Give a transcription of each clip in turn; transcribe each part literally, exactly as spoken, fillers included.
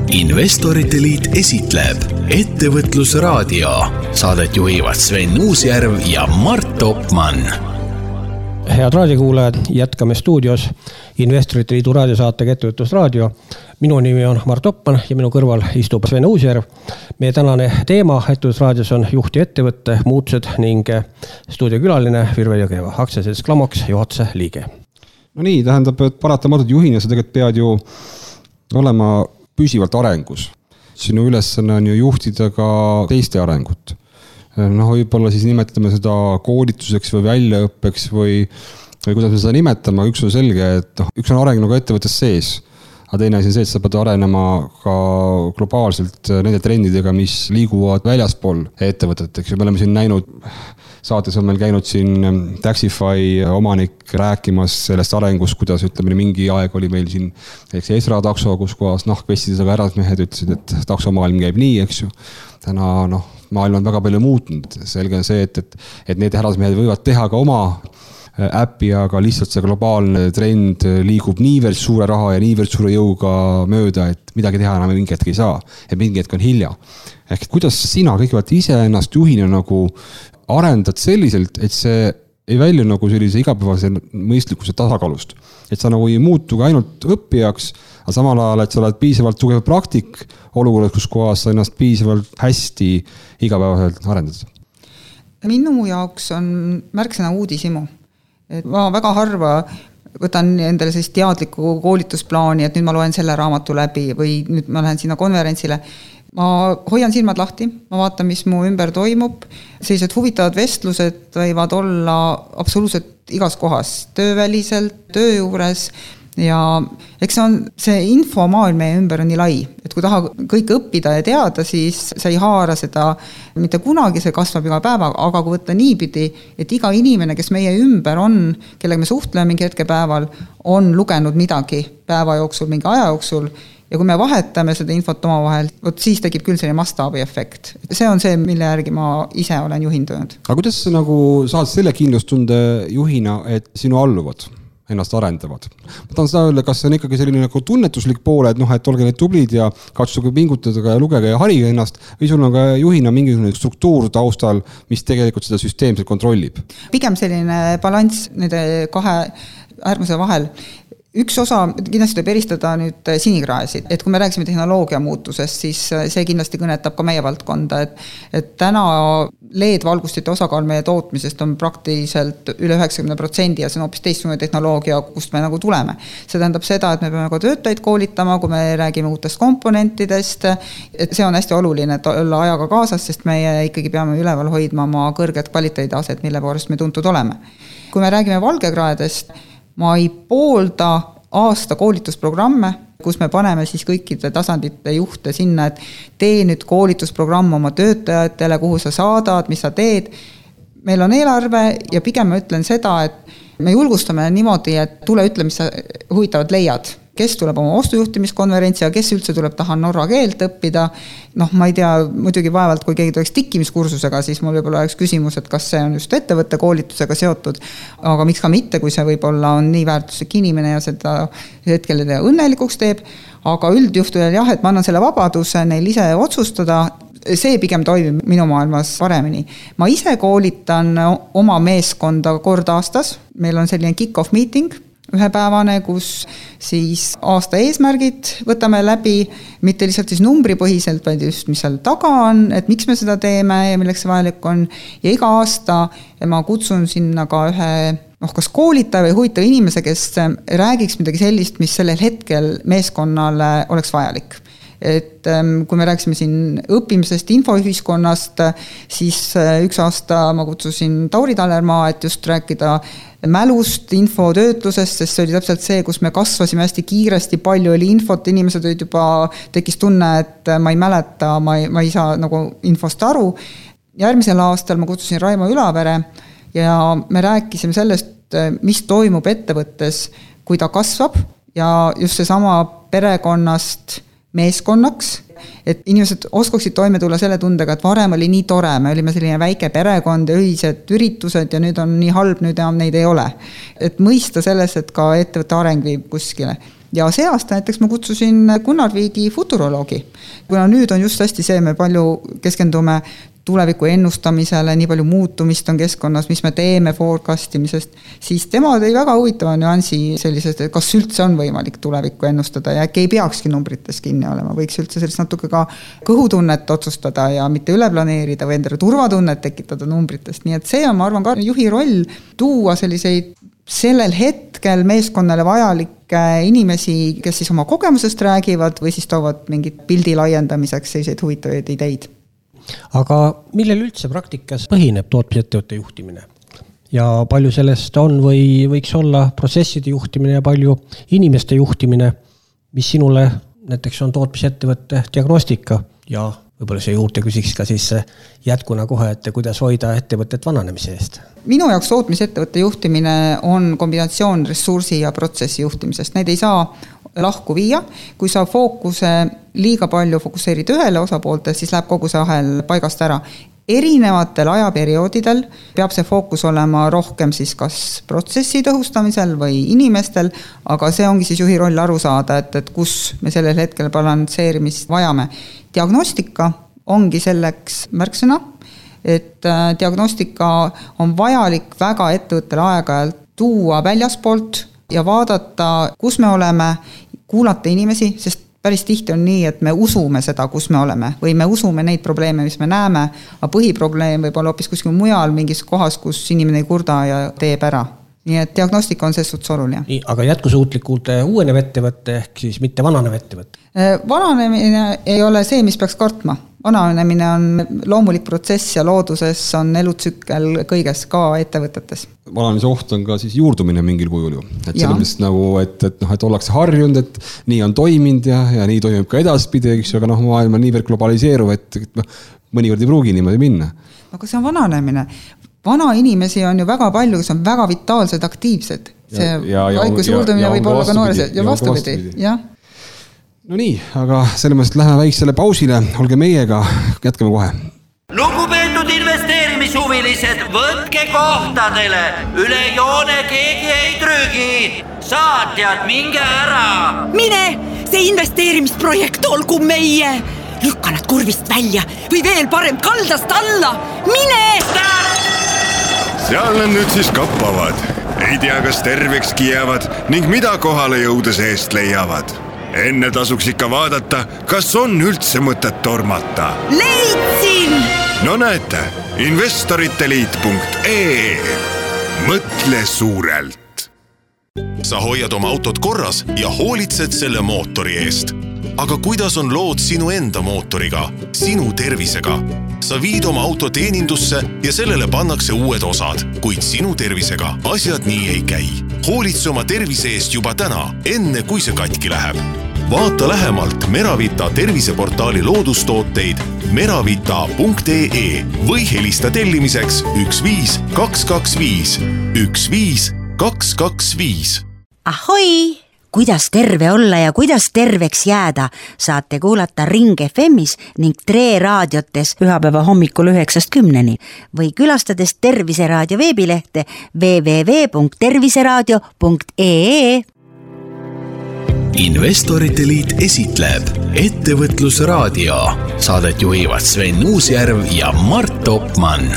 Investorite Liit esitleb Ettevõtlusraadio. Saadet juhivad Sven Uusjärv ja Mart Topman. Head raadiokuulajad, jätkame stuudios Investorite Liidu raadiosaatega Ettevõtlusraadio. Minu nimi on Mart Topman ja minu kõrval istub Sven Uusjärv. Meie tänane teema Ettevõtlusraadios on juhti ettevõtte muutused ning stuudiokülaline Virve Jõgeva, aktsiaselts Klamox juhatuse liige. No nii, tähendab, et paratamatult juhina sa tegelikult pead ju olema püsivalt arengus. Sinu ülesanne on ju juhtida ka teiste arengut. Noh, võib-olla siis nimetame seda koolituseks või väljaõppeks või, või kuidas me seda nimetame, üks on selge, et noh, üks on areng nagu ettevõttes sees, aga teine asi on see, et sa pead arenema ka globaalselt nende trendidega, mis liiguvad väljaspool ettevõtet. Me oleme siin näinud, saates on meil käinud siin Taxify omanik rääkimas sellest arengust, kuidas ütleme, mingi aeg oli meil siin eks Esra takso, kus kohas nahkvestid aga äradmehed ütlesid, et taksomaailm käib nii, eks ju. Täna noh, maailm on väga palju muutnud. Selge on see, et, et, et need härrasmehed võivad teha ka oma äppi, aga lihtsalt see globaalne trend liigub niivõrd suure raha ja niivõrd suure jõuga mööda, et midagi teha enam mingi hetk ei saa. Et mingi hetk on hilja. Ehk kuidas sina kõigepealt ise ennast juhina nagu arendad selliselt, et see ei välju nagu sellise igapäevase mõistlikkuse tasakaalust. Et sa nagu ei muutu ka ainult õppijaks, aga samal ajal, et sa oled piisavalt tugev praktik olukorras, kus kohas sa ennast piisavalt hästi igapäevaselt arendad. Minu jaoks on märksõna uudisimu. Et ma väga harva võtan endale sellist teadlikku koolitusplaani, et nüüd ma loen selle raamatu läbi või nüüd ma lähen sinna konverentsile. Ma hoian silmad lahti, ma vaatan, mis mu ümber toimub. Sellised huvitavad vestlused võivad olla absoluutselt igas kohas, tööväliselt, töö juures. Ja eks see, on, see infomaailm meie ümber on nii lai, et kui taha kõik õppida ja teada, siis sa ei haara seda mitte kunagi, see kasvab iga päeva, aga kui võtta niipidi, et iga inimene, kes meie ümber on, kellega me suhtleme mingi hetke päeval, on lugenud midagi päeva jooksul, mingi aja jooksul, ja kui me vahetame seda infot oma vahel, võt siis tekib küll selline mastaabi efekt. See on see, mille järgi ma ise olen juhindunud. Aga kuidas sa nagu saad selle kindlustunde juhina, et sinu alluvad ennast arendavad? Ma tahan seda öelda, kas see on ikkagi selline nagu tunnetuslik poole, et noh, et olge need tublid ja katsuge pingutada ja lugege ja harige ennast, või sul on ka juhina mingisugune struktuur taustal, mis tegelikult seda süsteemselt kontrollib? Pigem selline balanss nende kahe äärmuse vahel. Üks osa kindlasti tuleb eristada nüüd sinikraesid, et kui me rääksime tehnoloogia muutusest, siis see kindlasti kõnetab ka meie valdkonda, et, et täna L E D-valgustite osakaal meie tootmisest on praktiliselt üle üheksakümmend protsenti ja see on hoopis teistsugune tehnoloogia, kust me nagu tuleme. See tähendab seda, et me peame ka töötajaid koolitama, kui me räägime uutest komponentidest, et see on hästi oluline, et olla ajaga kaasas, sest meie ikkagi peame üleval hoidma oma kõrget kvaliteediaset, mille poolest me tuntud oleme. Kui me räägime valgekraedest, ma ei poolda aasta koolitusprogramme, kus me paneme siis kõikide tasandite juhte sinna, et tee nüüd koolitusprogramm oma töötajatele, kuhu sa saadad, mis sa teed. Meil on eelarve ja pigem ma ütlen seda, et me julgustame niimoodi, et tule ütle, mis sa huvitavad leiad. Kes tuleb oma ostujuhtimiskonverentsi ja kes üldse tuleb taha norra keelt õppida. Noh, ma ei tea, muidugi vaevalt, kui keegi tuleks tikkimiskursusega, siis mul võib olla üks küsimus, et kas see on just ettevõtte koolitusega seotud, aga miks ka mitte, kui see võib-olla on nii väärtuslik inimene ja seda hetkel õnnelikuks teeb. Aga üldjuhtujal jah, et ma annan selle vabaduse neil ise otsustada, see pigem toimib minu maailmas paremini. Ma ise koolitan oma meeskonda kord aastas, meil on selline kick-off meeting, ühepäevane, kus siis aasta eesmärgid võtame läbi, mitte lihtsalt siis numbripõhiselt, vaid just mis seal taga on, et miks me seda teeme ja milleks see vajalik on. Ja iga aasta ma kutsun sinna ka ühe noh, kas koolitaja või huvitav inimese, kes räägiks midagi sellist, mis sellel hetkel meeskonnale oleks vajalik. Et kui me rääksime siin õppimisest infoühiskonnast, siis üks aasta ma kutsusin Tauri Tallermaa, et just rääkida mälust, infotöötlusest, sest see oli täpselt see, kus me kasvasime hästi kiiresti, palju oli infot, inimesed olid juba, tekkis tunne, et ma ei mäleta, ma ei, ma ei saa nagu infost aru. Järgmisel aastal ma kutsusin Raimo Ülavere ja me rääkisime sellest, mis toimub ettevõttes, kui ta kasvab ja just see sama perekonnast meeskonnaks, et inimesed oskaksid toime tulla selle tundega, et varem oli nii tore, me olime selline väike perekond ja ühised üritused ja nüüd on nii halb, nüüd enam neid ei ole. Et mõista selles, et ka ettevõtte areng viib kuskile. ja see aasta näiteks ma kutsusin Gunnar Viigi futuroloogi. Kuna nüüd on just hästi see, me palju keskendume tuleviku ennustamisele, nii palju muutumist on keskkonnas, mis me teeme forecastimisest, siis tema tõi väga huvitava nüansi sellisest, et kas üldse on võimalik tulevikku ennustada ja äkki ei peakski numbrites kinni olema, võiks üldse sellist natuke ka kõhutunnet otsustada ja mitte üle planeerida või endale turvatunnet tekitada numbritest, nii et see on, ma arvan, ka juhi roll tuua selliseid sellel hetkel meeskonnale vajalikke inimesi, kes siis oma kogemusest räägivad või siis toovad mingit pildi laiendamiseks selliseid huvitavaid ideid. Aga millel üldse praktikas põhineb tootmisettevõtte juhtimine? Ja palju sellest on või võiks olla protsesside juhtimine ja palju inimeste juhtimine, mis sinule näiteks on tootmisettevõtte diagnostika ja võib-olla see juurde küsiks ka siis jätkuna kohe, et kuidas hoida ettevõtet vananemise eest? Minu jaoks tootmisettevõtte juhtimine on kombinatsioon ressursi ja protsessi juhtimisest. Need ei saa lahku viia. Kui sa fookuse liiga palju fokuseerid ühele osapoolte, siis läheb kogu see ahel paigast ära. Erinevatel ajaperioodidel peab see fookus olema rohkem siis kas protsessi tõhustamisel või inimestel, aga see ongi siis juhi roll aru saada, et, et kus me sellel hetkel balansseerimist vajame. Diagnostika ongi selleks märksõna, et diagnostika on vajalik väga ettevõttele aeg-ajalt tuua väljaspoolt ja vaadata, kus me oleme, kuulata inimesi, sest päris tihti on nii, et me usume seda, kus me oleme või me usume neid probleeme, mis me näeme, aga põhiprobleem võib olla hoopis kuskil mujal mingis kohas, kus inimene ei kurda ja teeb ära. Nii et diagnostika on selles suhtes oluline. Nii, aga jätkusuutlikult uuenev ettevõtte ehk siis mitte vananev ettevõtte? Vananemine ei ole see, mis peaks kartma. Vananemine on loomulik protsess ja looduses on elutsükkel kõiges ka ettevõtetes. Vananemise oht on ka siis juurdumine mingil kujul ju. Et selles nagu, et, et, noh, et ollakse harjunud, et nii on toiminud ja, ja nii toimib ka edaspidi, eks ju, aga noh, maailm on niivõrd globaliseeruv, et, et noh, mõnikord ei pruugi niimoodi minna. Aga see on vananemine. Vana inimesi on ju väga palju, kes on väga vitaalsed, aktiivsed. See vaikus juurdumine võib olla ka noores ja vastupidi. Jah. No nii, aga selle mõttes läheme väiksele pausile, olge meiega, jätkame kohe. Lugupeetud investeerimishuvilised, võtke kohtadele, üle joone keegi ei trügi, saatjad, minge ära. Mine, see investeerimisprojekt olgu meie, lükka nad kurvist välja või veel parem kaldast alla, mine! Seal nad nüüd siis kappavad, ei tea, kas tervekski jäävad ning mida kohale jõudes eest leiavad. Enne tasuks ikka vaadata, kas on üldse mõtet tormata. Leidsin! No näete, investoriteliit punkt ee. Mõtle suurelt. Sa hoiad oma autot korras ja hoolitsed selle mootori eest. Aga kuidas on lood sinu enda mootoriga, sinu tervisega? Sa viid oma auto teenindusse ja sellele pannakse uued osad, kuid sinu tervisega asjad nii ei käi. Hoolitse oma tervise eest juba täna, enne kui see katki läheb. Vaata lähemalt Meravita terviseportaali loodustooteid meravita punkt ee või helista tellimiseks üks viis kaks kaks viis üks viis kaks kaks viis. Ahoi! Kuidas terve olla ja kuidas terveks jääda, saate kuulata Ring F M-is ning Tre raadiotes pühapäeva hommikul üheksast kümneni või külastades Terviseraadio veebilehte w w w punkt terviseraadio punkt ee. Investorite Liit esitleb Ettevõtlusraadio. Saadet juhivad Sven Uusjärv ja Mart Topmann.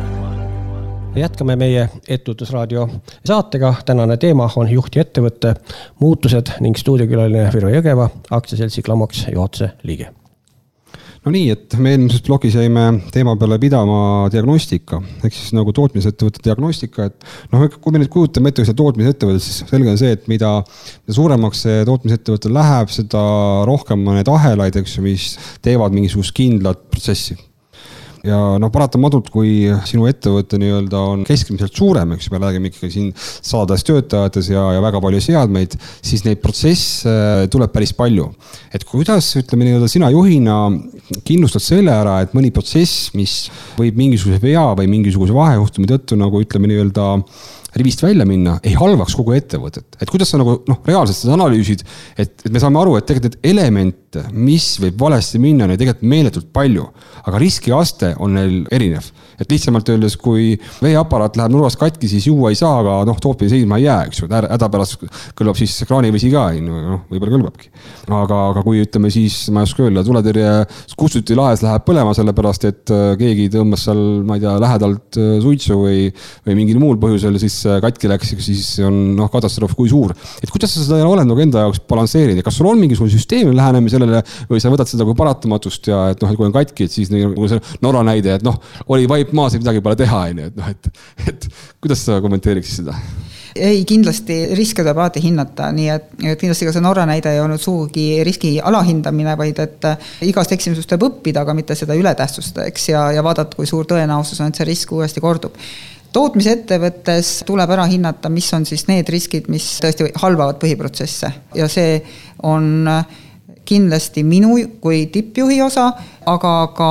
Jätkame meie Ettevõtlusraadio saatega. Tänane teema on juhti ettevõtte muutused ning stuudiokülaline Virve Jõgeva, aktsiaseltsi Klamoks juhatuse liige. No nii, et me eelmises blogis jäime teema peale pidama diagnostika, ehk siis nagu tootmisettevõtte diagnostika, et noh, kui me nüüd kujutame ette seda tootmisettevõtet, siis selge on see, et mida suuremaks see tootmisettevõte läheb, seda rohkem on need ahelaid, eks, mis teevad mingisugust kindlat protsessi. Ja noh, paratamatult, kui sinu ettevõte nii-öelda on keskmiselt suurem, eks me räägime ikkagi siin sadades töötajates ja, ja väga palju seadmeid, siis neid protsesse tuleb päris palju. Et kuidas, ütleme nii-öelda, sina juhina kindlustad selle ära, et mõni protsess, mis võib mingisuguse vea või mingisuguse vahejuhtumi tõttu, nagu ütleme nii-öelda rivist välja minna, ei halvaks kogu ettevõtet. Et kuidas sa nagu noh, reaalselt seda analüüsid, et, et me saame aru, et tegelikult element mitte, mis võib valesti minna, neil tegelikult meeletult palju, aga riskiaste on neil erinev. Et lihtsamalt öeldes, kui veeaparaat läheb nurvast katki, siis juua ei saa, aga noh, tootmine seisma ei jää, eks ju, häda pärast kõlbab siis kraanivesi ka, noh, võib-olla kõlbabki. Aga, aga kui ütleme siis, ma ei oska öelda, tuletõrje kustuti laes läheb põlema selle pärast, et keegi tõmbas seal, ma ei tea, lähedalt suitsu või, või mingil muul põhjusel siis katki läks, siis on noh, katastroof kui suur. Et kuidas sa seda oled nagu enda jaoks balansseerinud ja kas sul on mingisugune süsteemil lähenemi sellele või sa võtad seda kui paratamatust ja et noh, et kui on katki, et siis nagu see Norra näide, et noh, oli vaip maas ja midagi pole teha, et noh, et, et kuidas sa kommenteeriks seda? Ei, kindlasti riske tuleb alati hinnata, nii et, et kindlasti ka see Norra näide ei olnud suugi riski alahindamine, vaid et igast eksimusest tuleb õppida, aga mitte seda ületähtsustada, eks, ja, ja vaadata, kui suur tõenäosus on, et see risk uuesti kordub. Tootmisettevõttes tuleb ära hinnata, mis on siis need riskid, mis tõesti halvavad põhiprotsesse ja see on kindlasti minu kui tippjuhi osa, aga ka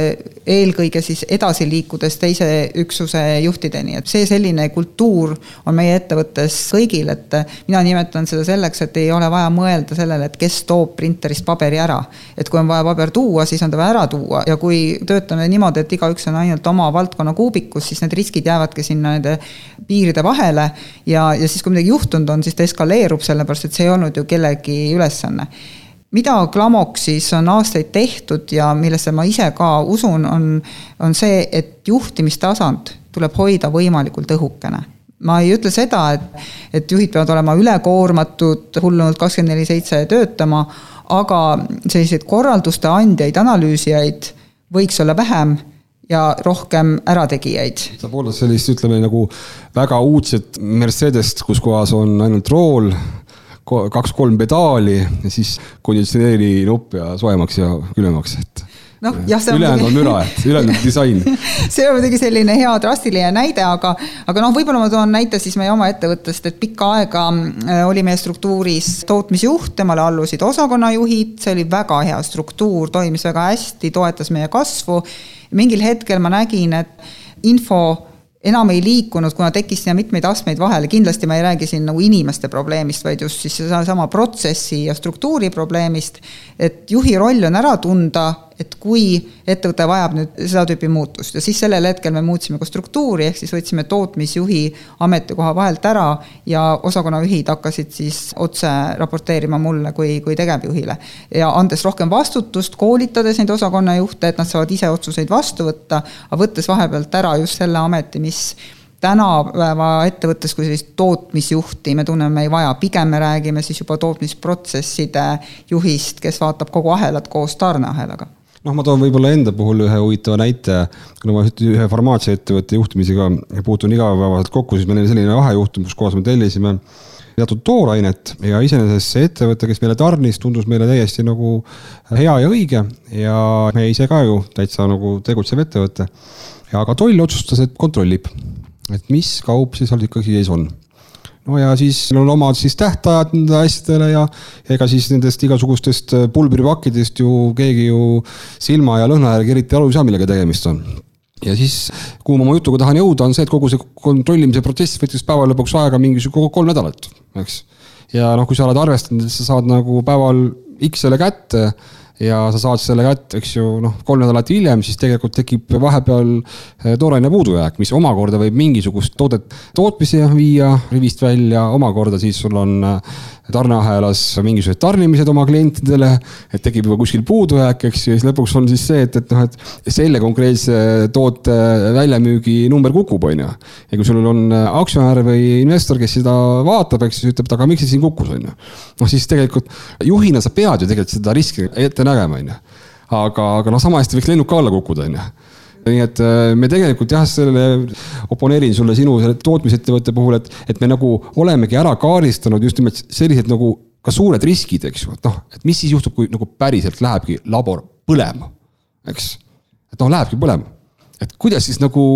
eelkõige siis edasi liikudes teise üksuse juhtideni. Et see selline kultuur on meie ettevõttes kõigil, et mina nimetan seda selleks, et ei ole vaja mõelda sellele, et kes toob printerist paberi ära. Et kui on vaja paber tuua, siis on ta vaja ära tuua ja kui töötame niimoodi, et igaüks on ainult oma valdkonna kuubikus, siis need riskid jäävadki sinna nende piiride vahele ja, ja siis kui midagi juhtunud on, siis ta eskaleerub sellepärast, et see ei olnud ju kellegi ülesanne. Mida Glamoksis on aastaid tehtud ja millesse ma ise ka usun, on, on see, et juhtimistasand tuleb hoida võimalikult õhukene. Ma ei ütle seda, et, et juhid peavad olema ülekoormatud, hullunult kakskümmend neli seitse töötama, aga selliseid korralduste andjaid, analüüsijaid võiks olla vähem ja rohkem ärategijaid. Sa pooled sellist, ütleme, nagu väga uudset Mercedest, kus kohas on ainult rool, kaks-kolm pedaali ja siis konditsioneeri nupp ja soemaks ja külmemaks, et no, jah, ülejäänud on müra, et ülejäänud on disain. See on muidugi selline hea drastiline näide, aga, aga noh, võib-olla ma toon näite siis meie oma ettevõttest, et pikka aega oli meie struktuuris tootmisjuht, temale allusid osakonnajuhid, see oli väga hea struktuur, toimis väga hästi, toetas meie kasvu. Mingil hetkel ma nägin, et info enam ei liikunud, kuna tekkis sinna mitmeid astmeid vahele. Kindlasti ma ei räägi siin nagu inimeste probleemist, vaid just siis sama protsessi ja struktuuri probleemist, et juhi roll on ära tunda, et kui ettevõte vajab nüüd seda tüüpi muutust. Ja siis sellel hetkel me muutsime ka struktuuri, ehk siis võtsime tootmisjuhi ametikoha vahelt ära ja osakonnajuhid hakkasid siis otse raporteerima mulle kui, kui tegevjuhile. Ja andes rohkem vastutust, koolitades neid osakonnajuhte, et nad saavad ise otsuseid vastu võtta, aga võttes vahepealt ära just selle ameti, mis tänapäeva ettevõttes kui sellist tootmisjuhti me tunneme ei vaja. Pigem me räägime siis juba tootmisprotsesside juhist, kes vaatab kogu ahelat koos tarneahelaga. Noh, ma toon võib-olla enda puhul ühe huvitava näite, kuna ma ühe farmaatsiaettevõtte juhtimisega puutun igapäevaselt kokku, siis meil oli selline vahejuhtum, kus kohas me tellisime teatud toorainet ja iseenesest see ettevõte, kes meile tarnis, tundus meile täiesti nagu hea ja õige ja me ise ka ju täitsa nagu tegutsev ettevõte. Ja aga toll otsustas, et kontrollib, et mis kaup siis ikkagi ees on. No ja siis on omad siis tähtajad nende asjadele ja ega siis nendest igasugustest pulbripakkidest ju keegi ju silma ja lõhna järgi eriti aru ei saa, millega tegemist on. Ja siis, kuhu ma oma jutuga tahan jõuda, on see, et kogu see kontrollimise protsess võttis päeval lõpuks aega mingisugune kolm nädalat. Eks? Ja noh, kui sa oled arvestanud, et sa saad nagu päeval X-ele kätte ja sa saad selle kätte, eks ju, noh, kolm nädalat hiljem, siis tegelikult tekib vahepeal tooraine puudujääk, mis omakorda võib mingisugust toodet tootmisi viia rivist välja, omakorda siis sul on tarneahelas mingisugused tarnimised oma klientidele, et tekib juba kuskil puudujääk, eks ju, ja siis lõpuks on siis see, et, et, noh, et selle konkreetse toote väljamüügi number kukub, on ju. Ja kui sul on aktsionär või investor, kes seda vaatab, eks siis ütleb, et aga miks see siin kukkus, on ju. Noh, siis tegelikult juhina sa pead ju tegelikult seda riski ette nägema, on ju. Aga, aga noh, sama hästi võiks lennuk ka alla kukkuda, on ju. Nii et me tegelikult jah, sellele oponeerin sulle sinu tootmisettevõtte puhul, et, et me nagu olemegi ära kaaristanud just nimelt sellised nagu ka suured riskid, eks ju, et noh, et mis siis juhtub, kui nagu päriselt lähebki labor põlema, eks, et noh, lähebki põlema, et kuidas siis nagu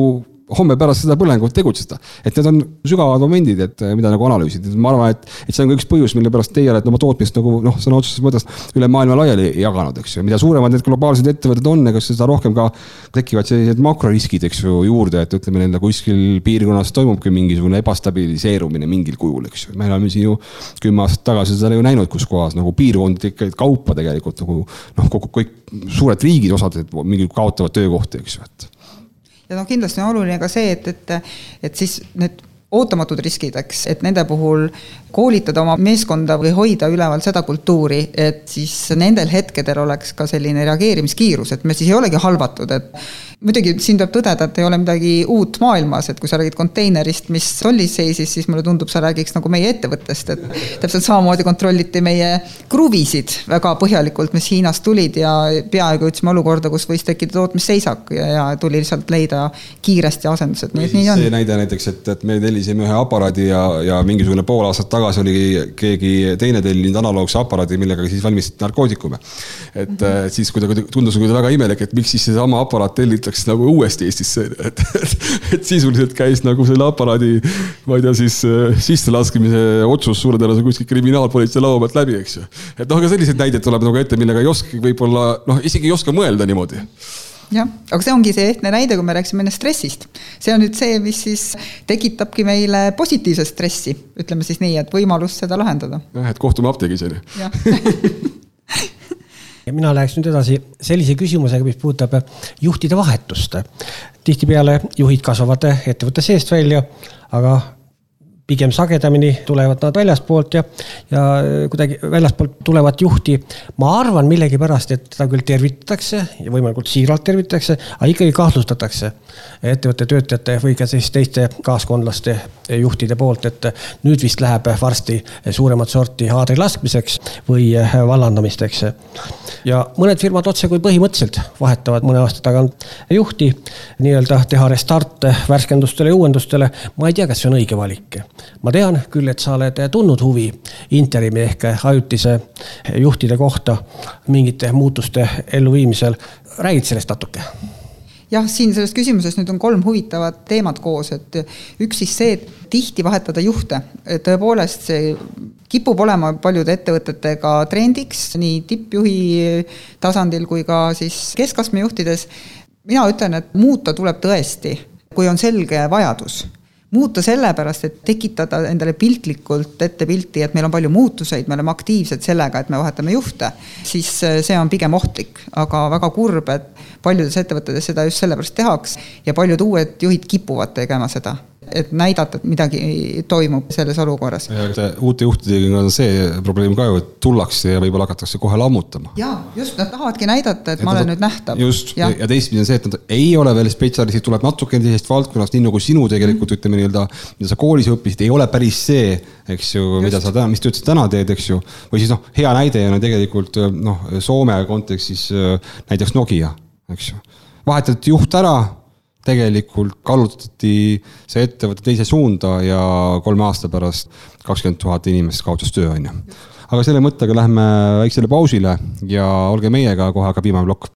homme pärast seda põlengut tegutseda. Et need on sügavad momendid, et mida nagu analüüsid. Ma arvan, et, et see on ka üks põhjus, mille pärast teie olete oma tootmist nagu noh, sõna otseses mõttes üle maailma laiali jaganud, eks ju. Mida suuremad need globaalsed ettevõtted on, ega seda rohkem ka tekivad sellised makroriskid, eks ju, juurde, et ütleme nende kuskil piirkonnas toimubki mingisugune ebastabiliseerumine mingil kujul, eks ju. Meil on siin ju kümme aastat tagasi seda ju näinud, kus kohas nagu piirkond tekkivad kaupa tegelikult nagu noh, kogu kõik suured riigid osad, et mingi kaotavad töökohti, eks ju, et ja noh, kindlasti on oluline ka see, et, et, et siis need ootamatud riskid, eks, et nende puhul koolitada oma meeskonda või hoida üleval seda kultuuri, et siis nendel hetkedel oleks ka selline reageerimiskiirus, et me siis ei olegi halvatud, et muidugi siin peab tõdeda, et ei ole midagi uut maailmas, et kui sa räägid konteinerist, mis tollis seisis, siis mulle tundub, sa räägiks nagu meie ettevõttest, et täpselt samamoodi kontrolliti meie kruvisid väga põhjalikult, mis Hiinast tulid ja peaaegu ütlesime olukorda, kus võis tekkida tootmisseisak ja, ja tuli lihtsalt leida kiiresti asendused. Nii, nii on. See näide näiteks, et, et me tellisime ühe aparaadi ja, ja mingisugune pool aastat tagasi oli keegi teine tellinud analoogse aparaadi, millega siis valmistati narkootikume. Et mm-hmm. siis kui ta tundus kui väga imelik, et miks siis see sama aparaat tellitakse nagu uuesti Eestisse, et, et, et sisuliselt käis nagu selle aparaadi, ma ei tea, siis sisse laskimise otsus suure tõenäoliselt kuskil kriminaalpolitsei laua pealt läbi, eks ju. Et noh, aga sellised näited tuleb nagu ette, millega ei oska võib-olla, noh, isegi ei oska mõelda niimoodi. Jah, aga see ongi see ehtne näide, kui me rääksime enne stressist. See on nüüd see, mis siis tekitabki meile positiivset stressi, ütleme siis nii, et võimalus seda lahendada. Jah, et kohtume apteegis, on ju. Jah. Ja mina läheks nüüd edasi sellise küsimusega, mis puudutab juhtide vahetust. Tihtipeale juhid kasvavad ettevõtte seest välja, aga pigem sagedamini tulevad nad väljaspoolt ja, ja kuidagi väljaspoolt tulevad juhti. Ma arvan millegi pärast, et ta küll tervitatakse ja võimalikult siiralt tervitatakse, aga ikkagi kahtlustatakse ettevõtte töötajate või ka siis teiste kaaskondlaste juhtide poolt, et nüüd vist läheb varsti suuremat sorti haadri laskmiseks või vallandamisteks. Ja mõned firmad otse kui põhimõtteliselt vahetavad mõne aasta tagant juhti, nii-öelda teha restart värskendustele ja uuendustele. Ma ei tea, kas see on õige valik. Ma tean küll, et sa oled tundnud huvi interimi ehk ajutise juhtide kohta mingite muutuste elluviimisel. Räägid sellest natuke? Jah, siin selles küsimuses nüüd on kolm huvitavat teemat koos, et üks siis see, et tihti vahetada juhte. Tõepoolest see kipub olema paljude ettevõtetega trendiks, nii tippjuhi tasandil kui ka siis keskastme juhtides. Mina ütlen, et muuta tuleb tõesti, kui on selge vajadus. Muuta sellepärast, et tekitada endale piltlikult ette pilti, et meil on palju muutuseid, me oleme aktiivsed sellega, et me vahetame juhte, siis see on pigem ohtlik, aga väga kurb, et paljudes ettevõtetes seda just sellepärast tehaks ja paljud uued juhid kipuvad tegema seda, et näidata, et midagi toimub selles olukorras. Ja uute juhtidega on see probleem ka ju, et tullakse ja võib-olla hakatakse kohe lammutama. Jaa, just, nad tahavadki näidata, et, et ma olen nüüd nähtav. Just, ja, ja teistpidi on see, et nad ei ole veel spetsialistid, tuleb natuke teisest valdkonnast, nii nagu sinu tegelikult mm. ütleme nii-öelda, mida sa koolis õppisid, ei ole päris see, eks ju, mida sa täna, mis te üldse täna teed, eks ju, või siis noh, hea näide on tegelikult noh, Soome kontekstis näiteks Nokia, eks ju. Vahetati juht ära, tegelikult kallutati see ettevõtte teise suunda ja kolme aasta pärast kakskümmend tuhat inimest kaotas töö, on ju. Aga selle mõttega lähme väiksele pausile ja olge meiega, kohe hakkab viimane plokk.